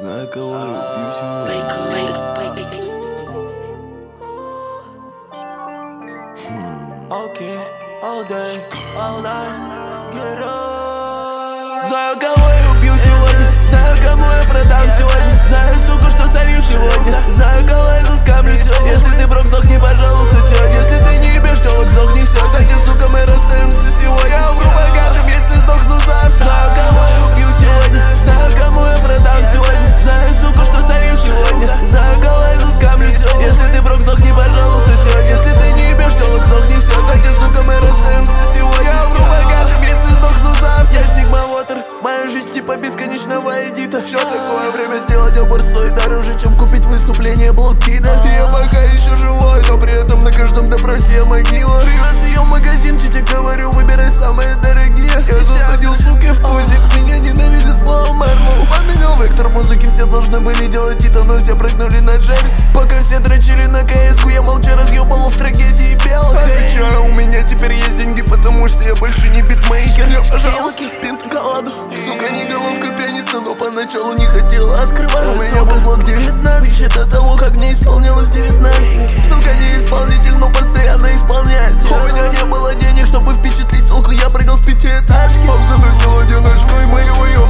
Знаю, кого я убью сегодня. Окей, all day, all night, get up. Знаю, кого я убью сегодня. Знаю, кому я продам сегодня. Знаю, сука, что солью сегодня. Знаю, кого я заскамлю сегодня. Если ты брок, сдохни, пожалуйста, сегодня. Если ты не ебешь, телок, сдохни все. Кстати, сука, мы расстаемся сегодня. Я умру богатым, если сдохну завтра. Знаю, кого я убью сегодня. Знаю, кому я продам сегодня. Знаю, сука, что солью сегодня. Знаю, кого я заскамлю сегодня. Если ты брок, сдохни, пожалуйста, сегодня. Если ты не ебешь, телок, сдохни все. Кстати, сука, мы расстаемся сегодня. Я умру богатым, если сдохну завтра. Я Sigma Water, моя жизнь типа бесконечного эдита. Что такое время сделать аборт стоит дороже, чем купить выступление блокида. Я пока еще живой, но при этом на каждом допросе я могила. Привез ее в магазин, тебе говорю, выбирай самые дорогие. Я засадил, суки, в тузик, меня ненавидит слово Мэрму. Поменял вектор музыки, все должны были делать это, но все прыгнули на джерси. Пока все дрочили на КС-ку, я молча разъебал в трагедии белых. Отвечаю, у меня теперь есть деньги, потому что я больше не битмейкер. Я, пожалуйста, пинт колоду. Сука, не головка пениса, но поначалу не хотела скрывать. У меня был блок 19, еще до того, как мне исполнилось 19. Сука, не исполнитель, но постоянно исполняет. У меня не было денег, чтобы впечатлить толку, я прыгал с пятиэтажки. Пап заносил одиночку, и мы его